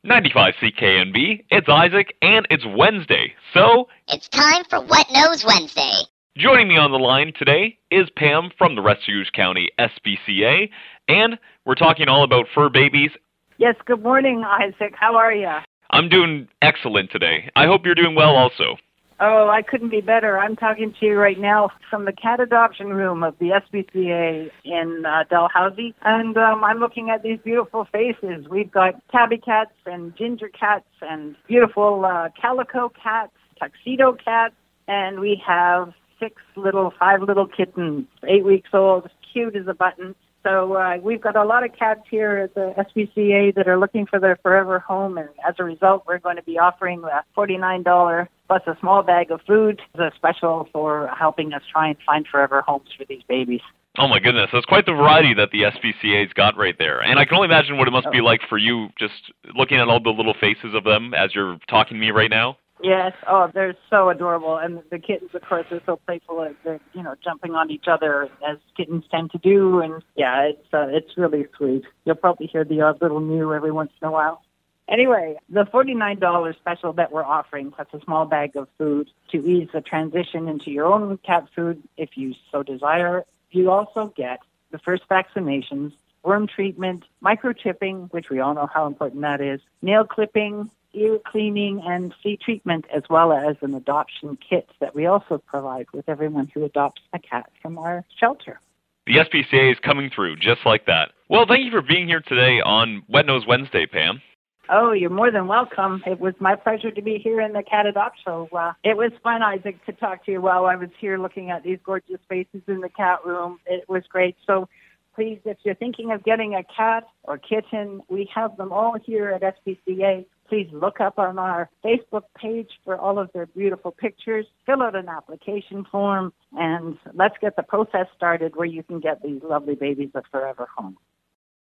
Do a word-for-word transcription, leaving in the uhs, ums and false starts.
ninety-five C K N B, it's Isaac, and it's Wednesday, so... It's time for Wet Nose Wednesday. Joining me on the line today is Pam from the Restigouche County S P C A, and we're talking all about fur babies. Yes, good morning, Isaac. How are you? I'm doing excellent today. I hope you're doing well also. Oh, I couldn't be better. I'm talking to you right now from the cat adoption room of the S P C A in uh, Dalhousie, and um, I'm looking at these beautiful faces. We've got tabby cats and ginger cats and beautiful uh, calico cats, tuxedo cats, and we have six little, five little kittens, eight weeks old, cute as a button. So uh, we've got a lot of cats here at the S P C A that are looking for their forever home, and as a result, we're going to be offering the forty-nine dollars plus a small bag of food as a special for helping us try and find forever homes for these babies. Oh my goodness, that's quite the variety that the S P C A's got right there. And I can only imagine what it must be like for you just looking at all the little faces of them as you're talking to me right now. Yes. Oh, they're so adorable. And the kittens, of course, are so playful. They're, you know, jumping on each other as kittens tend to do. And, yeah, it's uh, it's really sweet. You'll probably hear the odd little mew every once in a while. Anyway, the forty-nine dollars special that we're offering, plus a small bag of food to ease the transition into your own cat food, if you so desire, you also get the first vaccinations, worm treatment, microchipping, which we all know how important that is, nail clipping, ear cleaning, and flea treatment, as well as an adoption kit that we also provide with everyone who adopts a cat from our shelter. The S P C A is coming through just like that. Well, thank you for being here today on Wet Nose Wednesday, Pam. Oh, you're more than welcome. It was my pleasure to be here in the Cat Adopt Show. Uh, it was fun, Isaac, to talk to you while I was here looking at these gorgeous faces in the cat room. It was great. So please, if you're thinking of getting a cat or kitten, we have them all here at S P C A. Please look up on our Facebook page for all of their beautiful pictures, fill out an application form, and let's get the process started where you can get these lovely babies a forever home.